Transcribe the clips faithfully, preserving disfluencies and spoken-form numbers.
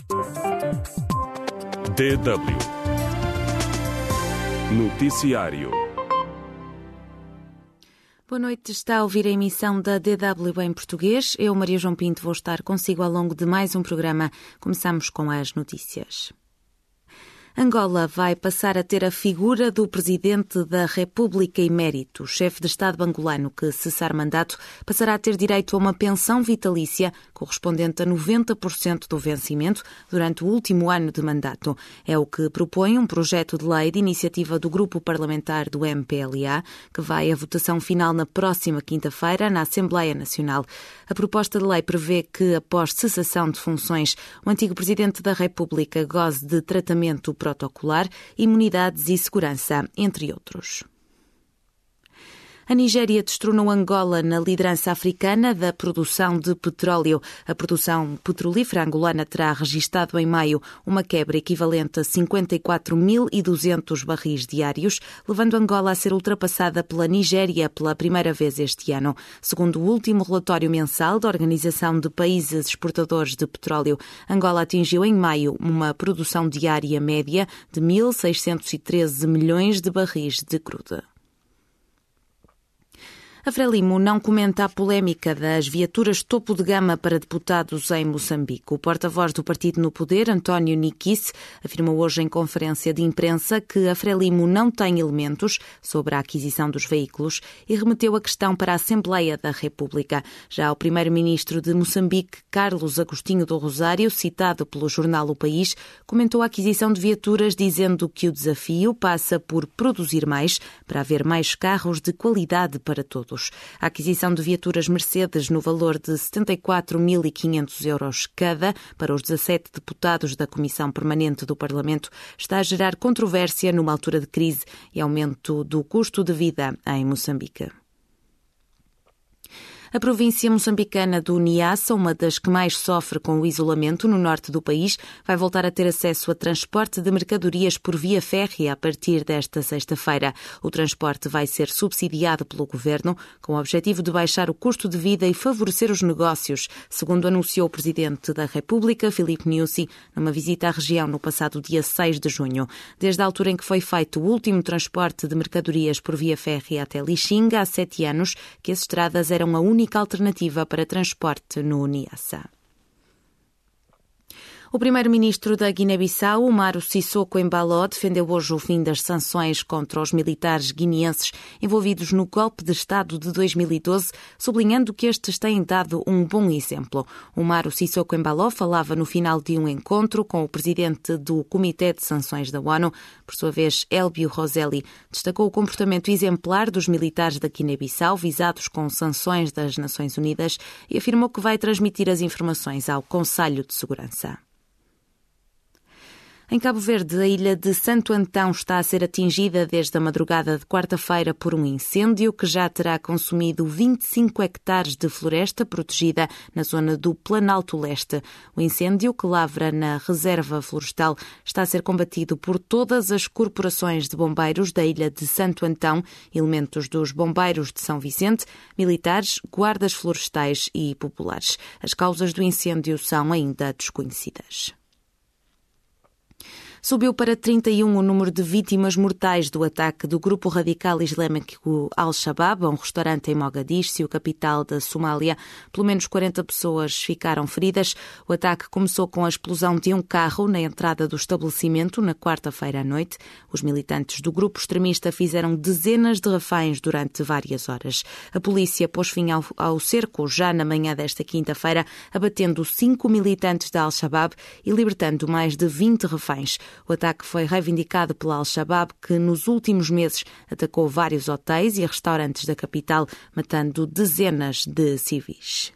D W Noticiário. Boa noite, está a ouvir a emissão da D W em português. Eu, Maria João Pinto, vou estar consigo ao longo de mais um programa. Começamos com as notícias. Angola vai passar a ter a figura do Presidente da República emérito. O chefe de Estado angolano que cessar mandato passará a ter direito a uma pensão vitalícia correspondente a noventa por cento do vencimento durante o último ano de mandato. É o que propõe um projeto de lei de iniciativa do Grupo Parlamentar do M P L A, que vai à votação final na próxima quinta-feira na Assembleia Nacional. A proposta de lei prevê que, após cessação de funções, o antigo Presidente da República goze de tratamento protocolar, imunidades e segurança, entre outros. A Nigéria destronou Angola na liderança africana da produção de petróleo. A produção petrolífera angolana terá registado em maio uma quebra equivalente a cinquenta e quatro mil e duzentos barris diários, levando Angola a ser ultrapassada pela Nigéria pela primeira vez este ano. Segundo o último relatório mensal da Organização de Países Exportadores de Petróleo, Angola atingiu em maio uma produção diária média de mil seiscentos e treze milhões de barris de crudo. A Frelimo não comenta a polémica das viaturas topo de gama para deputados em Moçambique. O porta-voz do partido no poder, António Nikice, afirmou hoje em conferência de imprensa que a Frelimo não tem elementos sobre a aquisição dos veículos e remeteu a questão para a Assembleia da República. Já o primeiro-ministro de Moçambique, Carlos Agostinho do Rosário, citado pelo jornal O País, comentou a aquisição de viaturas dizendo que o desafio passa por produzir mais para haver mais carros de qualidade para todos. A aquisição de viaturas Mercedes no valor de setenta e quatro mil e quinhentos euros cada para os dezassete deputados da Comissão Permanente do Parlamento está a gerar controvérsia numa altura de crise e aumento do custo de vida em Moçambique. A província moçambicana do Niassa, uma das que mais sofre com o isolamento no norte do país, vai voltar a ter acesso a transporte de mercadorias por via férrea a partir desta sexta-feira. O transporte vai ser subsidiado pelo governo, com o objetivo de baixar o custo de vida e favorecer os negócios, segundo anunciou o Presidente da República, Filipe Nyusi, numa visita à região no passado dia seis de junho. Desde a altura em que foi feito o último transporte de mercadorias por via férrea até Lixinga, há sete anos, que as estradas eram a única alternativa para transporte no Niassa. O primeiro-ministro da Guiné-Bissau, Umaro Sissoko Embalo, defendeu hoje o fim das sanções contra os militares guineenses envolvidos no golpe de Estado de dois mil e doze, sublinhando que estes têm dado um bom exemplo. Umaro Sissoko Embalo falava no final de um encontro com o presidente do Comitê de Sanções da ONU. Por sua vez, Elbio Rosselli destacou o comportamento exemplar dos militares da Guiné-Bissau visados com sanções das Nações Unidas e afirmou que vai transmitir as informações ao Conselho de Segurança. Em Cabo Verde, a ilha de Santo Antão está a ser atingida desde a madrugada de quarta-feira por um incêndio que já terá consumido vinte e cinco hectares de floresta protegida na zona do Planalto Leste. O incêndio, que lavra na reserva florestal, está a ser combatido por todas as corporações de bombeiros da ilha de Santo Antão, elementos dos bombeiros de São Vicente, militares, guardas florestais e populares. As causas do incêndio são ainda desconhecidas. Subiu para trinta e um o número de vítimas mortais do ataque do grupo radical islâmico Al-Shabaab a um restaurante em Mogadiscio, capital da Somália. Pelo menos quarenta pessoas ficaram feridas. O ataque começou com a explosão de um carro na entrada do estabelecimento na quarta-feira à noite. Os militantes do grupo extremista fizeram dezenas de reféns durante várias horas. A polícia pôs fim ao, ao cerco já na manhã desta quinta-feira, abatendo cinco militantes da Al-Shabaab e libertando mais de vinte reféns. O ataque foi reivindicado pela Al-Shabaab, que nos últimos meses atacou vários hotéis e restaurantes da capital, matando dezenas de civis.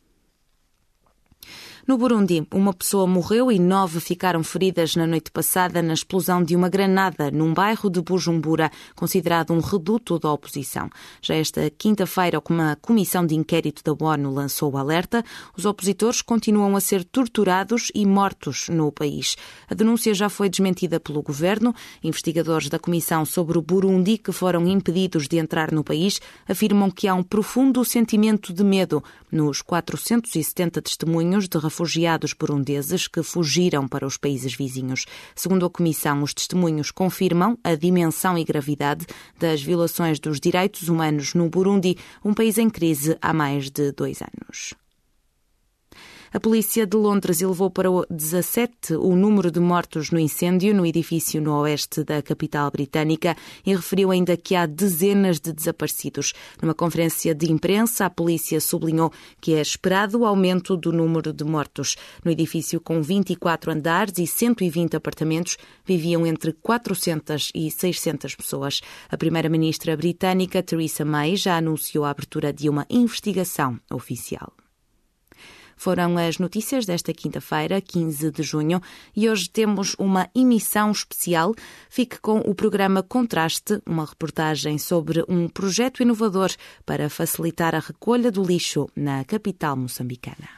No Burundi, uma pessoa morreu e nove ficaram feridas na noite passada na explosão de uma granada num bairro de Bujumbura, considerado um reduto da oposição. Já esta quinta-feira, uma comissão de inquérito da ONU lançou o alerta. Os opositores continuam a ser torturados e mortos no país. A denúncia já foi desmentida pelo governo. Investigadores da Comissão sobre o Burundi, que foram impedidos de entrar no país, afirmam que há um profundo sentimento de medo nos quatrocentos e setenta testemunhos de refugiados burundeses que fugiram para os países vizinhos. Segundo a Comissão, os testemunhos confirmam a dimensão e gravidade das violações dos direitos humanos no Burundi, um país em crise há mais de dois anos. A polícia de Londres elevou para dezassete o número de mortos no incêndio no edifício no oeste da capital britânica e referiu ainda que há dezenas de desaparecidos. Numa conferência de imprensa, a polícia sublinhou que é esperado o aumento do número de mortos. No edifício, com vinte e quatro andares e cento e vinte apartamentos, viviam entre quatrocentas e seiscentas pessoas. A primeira-ministra britânica, Theresa May, já anunciou a abertura de uma investigação oficial. Foram as notícias desta quinta-feira, quinze de junho, e hoje temos uma emissão especial. Fique com o programa Contraste, uma reportagem sobre um projeto inovador para facilitar a recolha do lixo na capital moçambicana.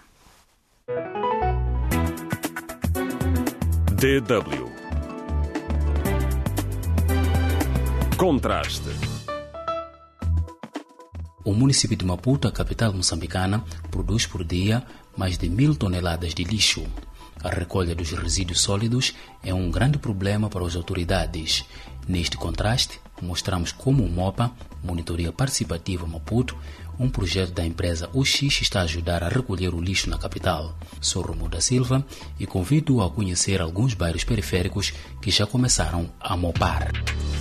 D W Contraste. O município de Maputo, a capital moçambicana, produz por dia mais de mil toneladas de lixo. A recolha dos resíduos sólidos é um grande problema para as autoridades. Neste contraste, mostramos como o MOPA, Monitoria Participativa Maputo, um projeto da empresa U X, está a ajudar a recolher o lixo na capital. Sou Romulo da Silva e convido-o a conhecer alguns bairros periféricos que já começaram a mopar.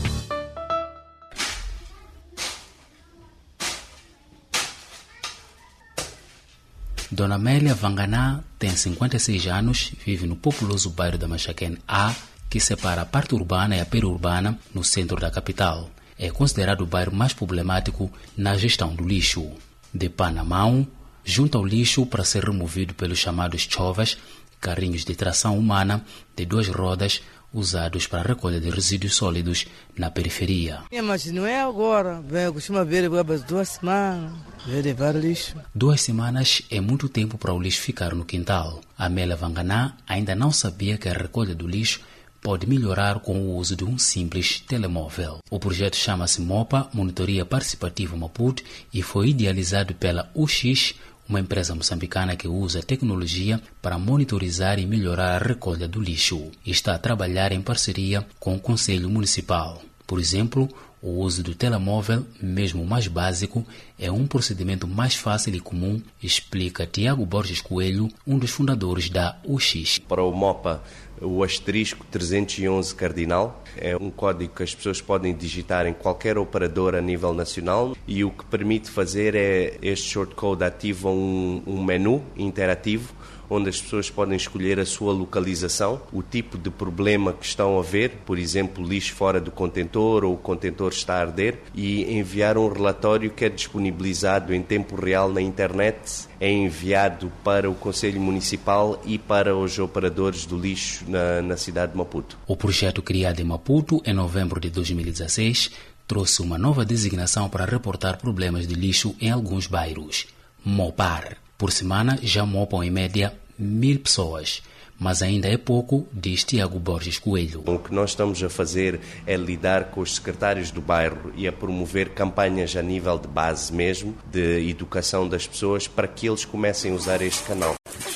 Dona Amélia Vanganá tem cinquenta e seis anos, vive no populoso bairro da Machaquén A, que separa a parte urbana e a periurbana no centro da capital. É considerado o bairro mais problemático na gestão do lixo. De pá na mão, junta o lixo para ser removido pelos chamados chovas, carrinhos de tração humana de duas rodas, usados para a recolha de resíduos sólidos na periferia. É, mas não é agora. Eu costumo ver duas semanas, ver levar lixo. Duas semanas é muito tempo para o lixo ficar no quintal. A Amélia Vanganá ainda não sabia que a recolha do lixo pode melhorar com o uso de um simples telemóvel. O projeto chama-se MOPA, Monitoria Participativa Maputo, e foi idealizado pela U X, uma empresa moçambicana que usa tecnologia para monitorizar e melhorar a recolha do lixo. E está a trabalhar em parceria com o Conselho Municipal. Por exemplo, o uso do telemóvel, mesmo o mais básico, é um procedimento mais fácil e comum, explica Tiago Borges Coelho, um dos fundadores da U X. Para o MOPA, o asterisco trezentos e onze cardinal é um código que as pessoas podem digitar em qualquer operador a nível nacional, e o que permite fazer é, este shortcode ativa um, um menu interativo onde as pessoas podem escolher a sua localização, o tipo de problema que estão a ver, por exemplo, lixo fora do contentor ou o contentor está a arder, e enviar um relatório que é disponibilizado em tempo real na internet, é enviado para o Conselho Municipal e para os operadores do lixo na, na cidade de Maputo. O projeto, criado em Maputo em novembro de dois mil e dezasseis, trouxe uma nova designação para reportar problemas de lixo em alguns bairros: MOPAR. Por semana já mopam em média mil pessoas, mas ainda é pouco, diz Tiago Borges Coelho. O que nós estamos a fazer é lidar com os secretários do bairro e a promover campanhas a nível de base mesmo, de educação das pessoas, para que eles comecem a usar este canal.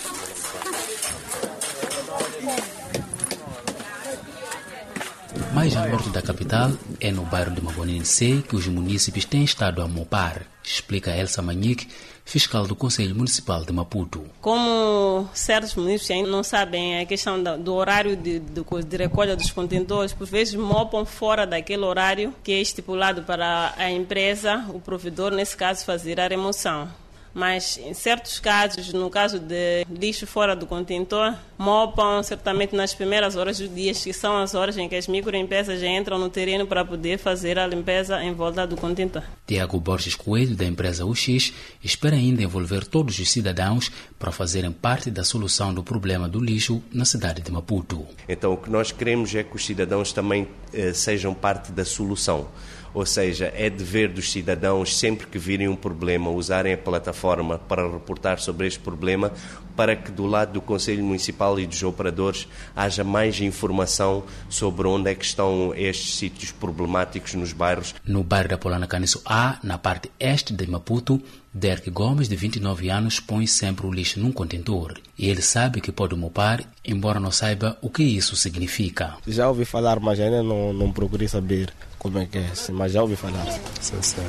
Mais a norte da capital, é no bairro de Magonini C que os munícipes têm estado a mopar, explica Elsa Manique, fiscal do Conselho Municipal de Maputo. Como certos municípios ainda não sabem a questão do horário de, de, de recolha dos contentores, por vezes mopam fora daquele horário que é estipulado para a empresa, o provedor, nesse caso, fazer a remoção. Mas em certos casos, no caso de lixo fora do contentor, mopam certamente nas primeiras horas do dia, que são as horas em que as microempresas já entram no terreno para poder fazer a limpeza em volta do contentor. Tiago Borges Coelho, da empresa U X, espera ainda envolver todos os cidadãos para fazerem parte da solução do problema do lixo na cidade de Maputo. Então o que nós queremos é que os cidadãos também eh, sejam parte da solução. Ou seja, é dever dos cidadãos, sempre que virem um problema, usarem a plataforma para reportar sobre este problema, para que do lado do Conselho Municipal e dos operadores haja mais informação sobre onde é que estão estes sítios problemáticos nos bairros. No bairro da Polana Caniço A, na parte este de Maputo, Derek Gomes, de vinte e nove anos, põe sempre o lixo num contentor e ele sabe que pode mopar, embora não saiba o que isso significa. Já ouvi falar, mas ainda não, não procurei saber como é que é, mas já ouvi falar. Sim, sim.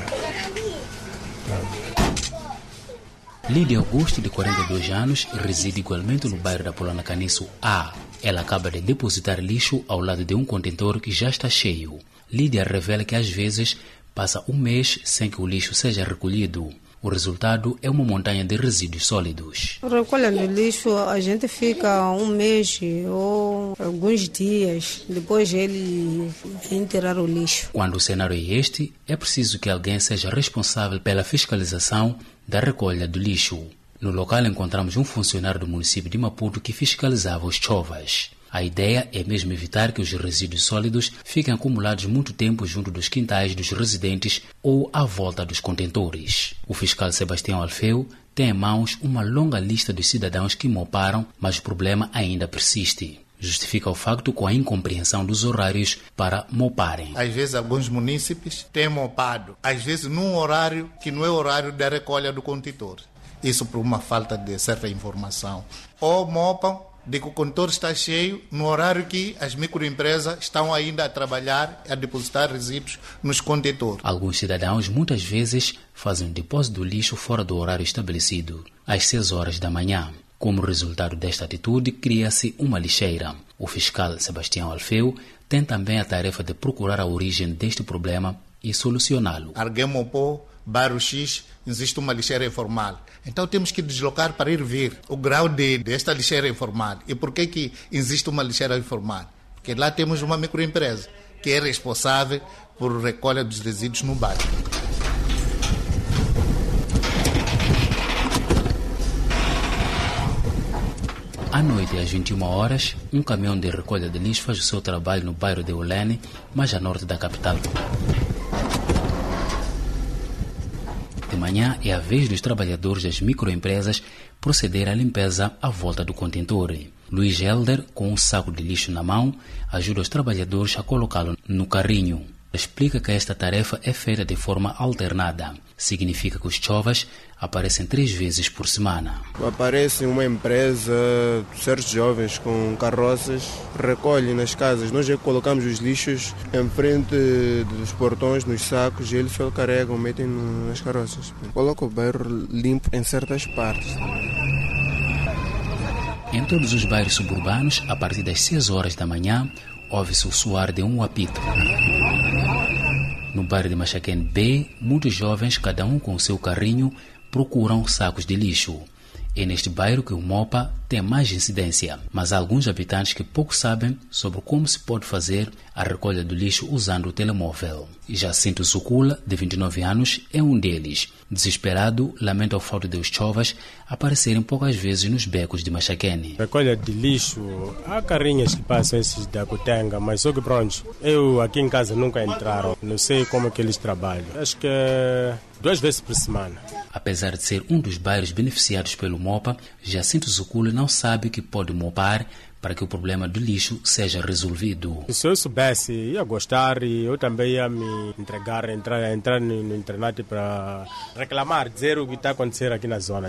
Lídia Augusto, de quarenta e dois anos, reside igualmente no bairro da Polana Caniço A. Ela acaba de depositar lixo ao lado de um contentor que já está cheio. Lídia revela que às vezes passa um mês sem que o lixo seja recolhido. O resultado é uma montanha de resíduos sólidos. Recolhendo lixo, a gente fica um mês ou alguns dias, depois ele vem tirar o lixo. Quando o cenário é este, é preciso que alguém seja responsável pela fiscalização da recolha do lixo. No local encontramos um funcionário do município de Maputo que fiscalizava os chovas. A ideia é mesmo evitar que os resíduos sólidos fiquem acumulados muito tempo junto dos quintais dos residentes ou à volta dos contentores. O fiscal Sebastião Alfeu tem em mãos uma longa lista dos cidadãos que moparam, mas o problema ainda persiste. Justifica o facto com a incompreensão dos horários para moparem. Às vezes alguns munícipes têm mopado, às vezes num horário que não é horário da recolha do contentor. Isso por uma falta de certa informação. Ou mopam de que o contentor está cheio no horário que as microempresas estão ainda a trabalhar, a depositar resíduos nos contentores. Alguns cidadãos muitas vezes fazem o depósito do lixo fora do horário estabelecido, às seis horas da manhã. Como resultado desta atitude, cria-se uma lixeira. O fiscal Sebastião Alfeu tem também a tarefa de procurar a origem deste problema e solucioná-lo. Alguém mopou, bairro X, existe uma lixeira informal. Então temos que deslocar para ir ver o grau de, desta lixeira informal. E por que que existe uma lixeira informal? Porque lá temos uma microempresa que é responsável por recolha dos resíduos no bairro. À noite, às vinte e uma horas, um caminhão de recolha de lixo faz o seu trabalho no bairro de Olene, mais a norte da capital. De manhã é a vez dos trabalhadores das microempresas proceder à limpeza à volta do contentor. Luiz Helder, com um saco de lixo na mão, ajuda os trabalhadores a colocá-lo no carrinho. Explica que esta tarefa é feita de forma alternada. Significa que os chovas aparecem três vezes por semana. Aparece uma empresa, certos jovens com carroças, recolhem nas casas. Nós já colocamos os lixos em frente dos portões, nos sacos, e eles só carregam, metem nas carroças. Colocam o bairro limpo em certas partes. Em todos os bairros suburbanos, a partir das seis horas da manhã, ouve-se o soar de um apito. No bairro de Machaquene B, muitos jovens, cada um com o seu carrinho, procuram sacos de lixo. É neste bairro que o MOPA tem mais incidência, mas há alguns habitantes que pouco sabem sobre como se pode fazer a recolha do lixo usando o telemóvel. Jacinto Zucula, de vinte e nove anos, é um deles. Desesperado, lamenta o fato de os chovas aparecerem poucas vezes nos becos de Machaquene. Recolha de lixo, há carrinhas que passam esses da Cotenga, mas só que pronto, eu aqui em casa nunca entraram, não sei como é que eles trabalham. Acho que é duas vezes por semana. Apesar de ser um dos bairros beneficiados pelo MOPA, Jacinto Zucula não sabe que pode mopar para que o problema do lixo seja resolvido. Se eu soubesse, ia gostar e eu também ia me entregar, entrar, entrar no, no internet para reclamar, dizer o que está acontecendo aqui na zona.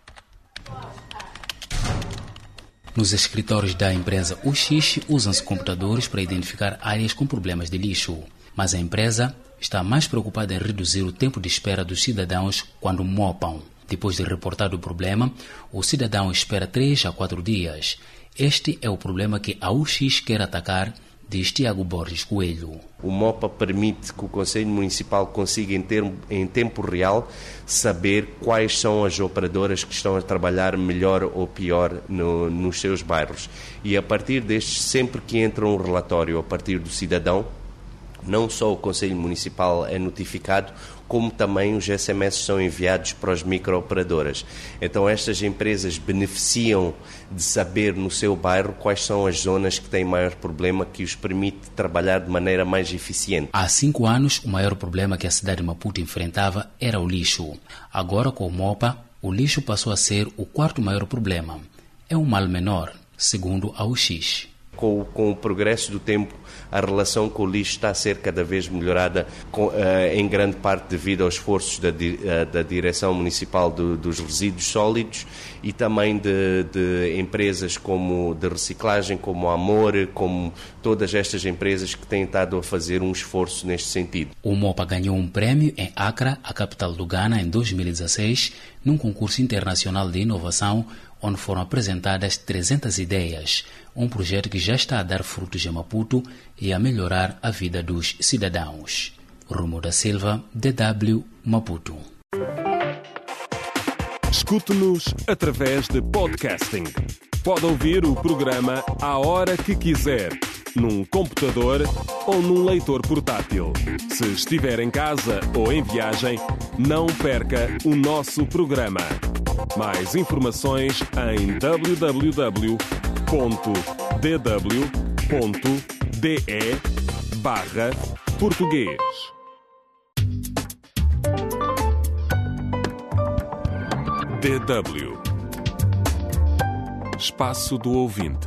Nos escritórios da empresa U X usam-se computadores para identificar áreas com problemas de lixo, mas a empresa está mais preocupada em reduzir o tempo de espera dos cidadãos quando mopam. Depois de reportar o problema, o cidadão espera três a quatro dias. Este é o problema que a U X quer atacar, diz Tiago Borges Coelho. O MOPA permite que o Conselho Municipal consiga, em, termo, em tempo real, saber quais são as operadoras que estão a trabalhar melhor ou pior no, nos seus bairros. E a partir destes, sempre que entra um relatório a partir do cidadão, não só o Conselho Municipal é notificado, como também os S M S são enviados para as microoperadoras. Então estas empresas beneficiam de saber no seu bairro quais são as zonas que têm maior problema, que os permite trabalhar de maneira mais eficiente. Há cinco anos, o maior problema que a cidade de Maputo enfrentava era o lixo. Agora, com o MOPA, o lixo passou a ser o quarto maior problema. É um mal menor, segundo a U X. com, com o progresso do tempo, a relação com o lixo está a ser cada vez melhorada, com, uh, em grande parte devido aos esforços da, uh, da Direção Municipal do, dos Resíduos Sólidos e também de, de empresas como de reciclagem, como a Amor, como todas estas empresas que têm estado a fazer um esforço neste sentido. O MOPA ganhou um prémio em Accra, a capital do Ghana, em dois mil e dezasseis, num concurso internacional de inovação, onde foram apresentadas trezentas ideias, um projeto que já está a dar frutos em Maputo e a melhorar a vida dos cidadãos. Rumo da Silva, D W, Maputo. Escute-nos através de podcasting. Pode ouvir o programa à hora que quiser, num computador ou num leitor portátil. Se estiver em casa ou em viagem, não perca o nosso programa. Mais informações em w w w ponto d w ponto d e barra português. D W Espaço do Ouvinte.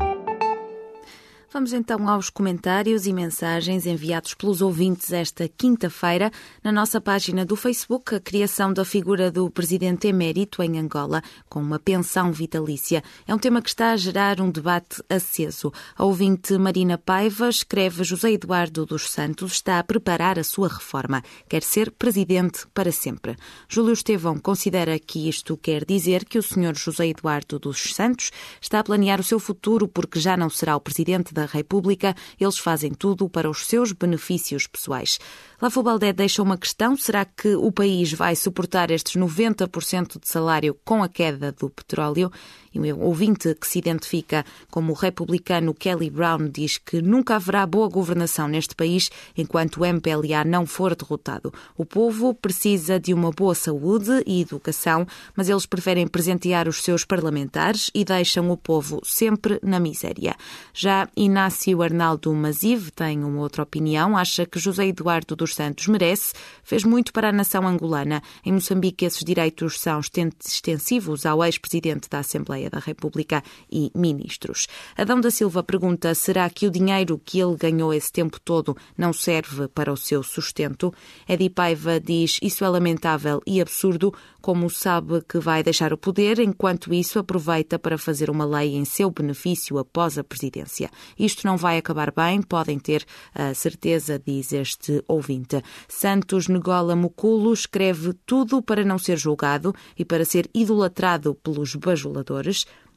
Vamos então aos comentários e mensagens enviados pelos ouvintes esta quinta-feira na nossa página do Facebook, a criação da figura do presidente emérito em Angola, com uma pensão vitalícia. É um tema que está a gerar um debate aceso. A ouvinte Marina Paiva escreve: José Eduardo dos Santos está a preparar a sua reforma. Quer ser presidente para sempre. Júlio Estevão considera que isto quer dizer que o senhor José Eduardo dos Santos está a planear o seu futuro porque já não será o presidente da República, eles fazem tudo para os seus benefícios pessoais. Lafo Baldé deixa uma questão: será que o país vai suportar estes noventa por cento de salário com a queda do petróleo? E o ouvinte que se identifica como republicano Kelly Brown diz que nunca haverá boa governação neste país enquanto o M P L A não for derrotado. O povo precisa de uma boa saúde e educação, mas eles preferem presentear os seus parlamentares e deixam o povo sempre na miséria. Já Inácio Arnaldo Maziv tem uma outra opinião, acha que José Eduardo dos Santos merece, fez muito para a nação angolana. Em Moçambique esses direitos são extensivos ao ex-presidente da Assembleia da República e ministros. Adão da Silva pergunta: será que o dinheiro que ele ganhou esse tempo todo não serve para o seu sustento? Edi Paiva diz: isso é lamentável e absurdo, como sabe que vai deixar o poder, enquanto isso aproveita para fazer uma lei em seu benefício após a presidência. Isto não vai acabar bem, podem ter a certeza, diz este ouvinte. Santos Negola Muculo escreve: tudo para não ser julgado e para ser idolatrado pelos bajuladores.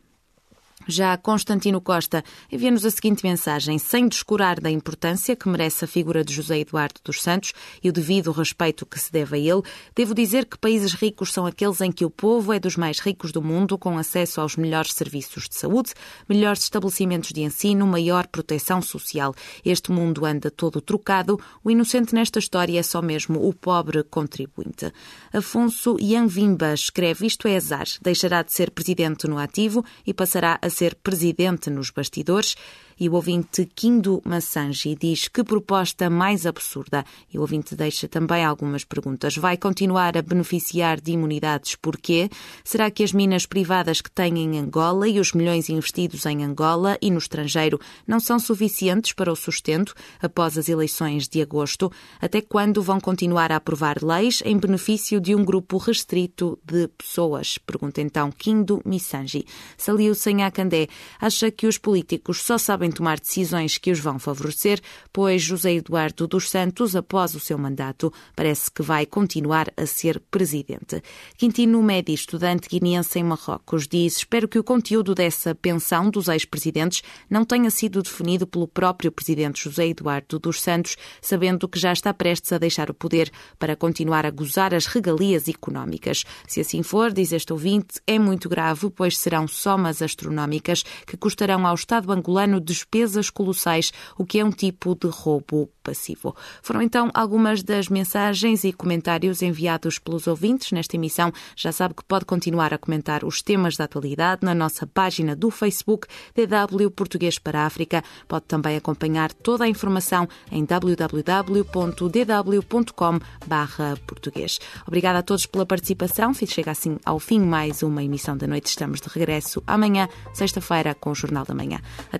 Já Constantino Costa envia-nos a seguinte mensagem: sem descurar da importância que merece a figura de José Eduardo dos Santos e o devido respeito que se deve a ele, devo dizer que países ricos são aqueles em que o povo é dos mais ricos do mundo, com acesso aos melhores serviços de saúde, melhores estabelecimentos de ensino, maior proteção social. Este mundo anda todo trocado, o inocente nesta história é só mesmo o pobre contribuinte. Afonso Yanvimba escreve: isto é azar, deixará de ser presidente no ativo e passará a ser presidente nos bastidores. E o ouvinte Kindo Massanji diz: que proposta mais absurda. E o ouvinte deixa também algumas perguntas. Vai continuar a beneficiar de imunidades? Porquê? Será que as minas privadas que tem em Angola e os milhões investidos em Angola e no estrangeiro não são suficientes para o sustento após as eleições de agosto? Até quando vão continuar a aprovar leis em benefício de um grupo restrito de pessoas? Pergunta então Kindo Massanji. Saliu Sanhacandé acha que os políticos só sabem tomar decisões que os vão favorecer, pois José Eduardo dos Santos, após o seu mandato, parece que vai continuar a ser presidente. Quintino Medi, estudante guineense em Marrocos, diz: espero que o conteúdo dessa pensão dos ex-presidentes não tenha sido definido pelo próprio presidente José Eduardo dos Santos, sabendo que já está prestes a deixar o poder para continuar a gozar as regalias económicas. Se assim for, diz este ouvinte, é muito grave, pois serão somas astronómicas que custarão ao Estado angolano despesas colossais, o que é um tipo de roubo passivo. Foram então algumas das mensagens e comentários enviados pelos ouvintes nesta emissão. Já sabe que pode continuar a comentar os temas da atualidade na nossa página do Facebook D W Português para a África. Pode também acompanhar toda a informação em w w w ponto d w ponto com barra português. Obrigada a todos pela participação. Chega assim ao fim mais uma emissão da noite. Estamos de regresso amanhã, sexta-feira, com o Jornal da Manhã. Até lá.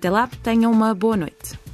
Tenham uma boa noite.